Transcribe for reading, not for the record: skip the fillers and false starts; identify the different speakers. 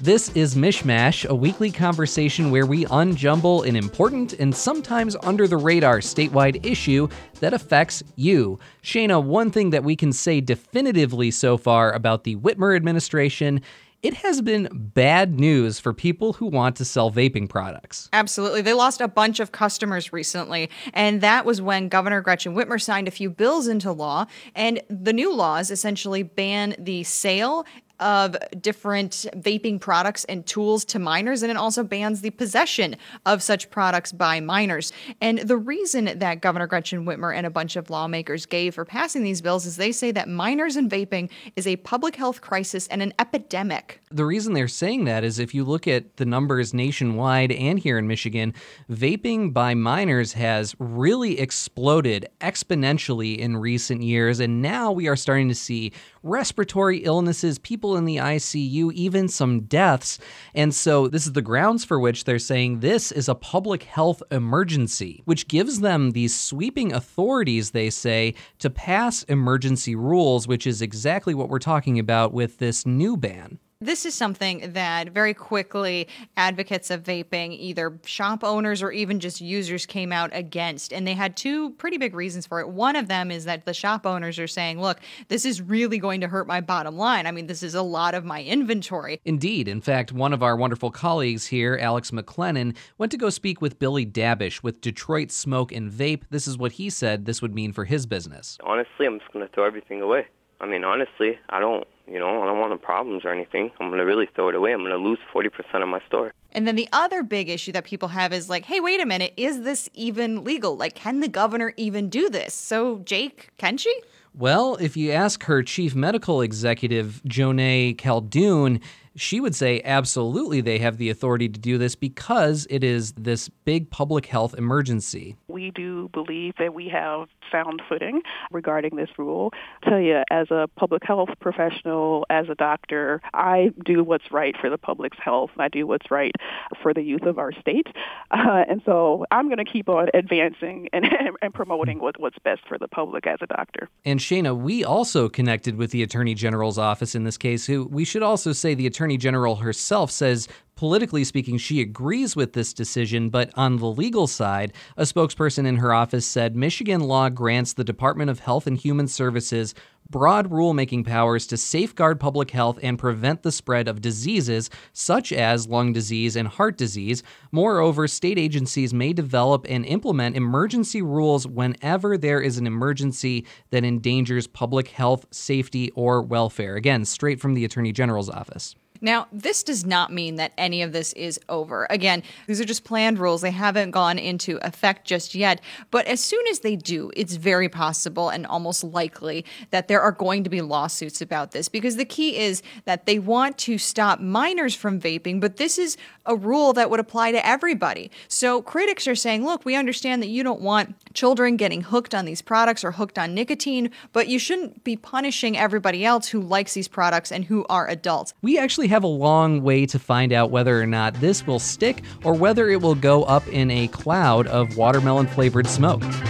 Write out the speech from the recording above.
Speaker 1: This is Mishmash, a weekly conversation where we unjumble an important and sometimes under-the-radar statewide issue that affects you. Shayna, one thing that we can say definitively so far about the Whitmer administration, it has been bad news for people who want to sell vaping products.
Speaker 2: Absolutely. They lost a bunch of customers recently, and that was when Governor Gretchen Whitmer signed a few bills into law, and the new laws essentially ban the sale of different vaping products and tools to minors, and it also bans the possession of such products by minors. And the reason that Governor Gretchen Whitmer and a bunch of lawmakers gave for passing these bills is they say that minors and vaping is a public health crisis and an epidemic.
Speaker 1: The reason they're saying that is if you look at the numbers nationwide and here in Michigan, vaping by minors has really exploded exponentially in recent years, and now we are starting to see respiratory illnesses, people in the ICU, even some deaths. And so this is the grounds for which they're saying this is a public health emergency, which gives them these sweeping authorities, they say, to pass emergency rules, which is exactly what we're talking about with this new ban.
Speaker 2: This is something that very quickly advocates of vaping, either shop owners or even just users, came out against. And they had two pretty big reasons for it. One of them is that the shop owners are saying, look, this is really going to hurt my bottom line. I mean, this is a lot of my inventory.
Speaker 1: Indeed. In fact, one of our wonderful colleagues here, Alex McLennan, went to go speak with Billy Dabish with Detroit Smoke and Vape. This is what he said this would mean for his business.
Speaker 3: Honestly, I'm just going to throw everything away. I mean, honestly, I don't want the problems or anything. I'm going to really throw it away. I'm going to lose 40% of my store.
Speaker 2: And then the other big issue that people have is like, hey, wait a minute, is this even legal? Like, can the governor even do this? So, Jake, can she?
Speaker 1: Well, if you ask her chief medical executive, Jonay Caldoun, she would say absolutely they have the authority to do this because it is this big public health emergency.
Speaker 4: We do believe that we have sound footing regarding this rule. I tell you, as a public health professional, as a doctor, I do what's right for the public's health. I do what's right for the youth of our state. And so I'm going to keep on advancing and promoting what's best for the public as a doctor.
Speaker 1: And Shayna, we also connected with the Attorney General's office in this case, who we should also say the Attorney General herself says, politically speaking, she agrees with this decision, but on the legal side, a spokesperson in her office said Michigan law grants the Department of Health and Human Services broad rulemaking powers to safeguard public health and prevent the spread of diseases such as lung disease and heart disease. Moreover, state agencies may develop and implement emergency rules whenever there is an emergency that endangers public health, safety, or welfare. Again, straight from the Attorney General's office.
Speaker 2: Now, this does not mean that any of this is over. Again, these are just planned rules. They haven't gone into effect just yet. But as soon as they do, it's very possible and almost likely that there are going to be lawsuits about this, because the key is that they want to stop minors from vaping, but this is a rule that would apply to everybody. So critics are saying, look, we understand that you don't want children getting hooked on these products or hooked on nicotine, but you shouldn't be punishing everybody else who likes these products and who are adults.
Speaker 1: We actually have a long way to find out whether or not this will stick or whether it will go up in a cloud of watermelon-flavored smoke.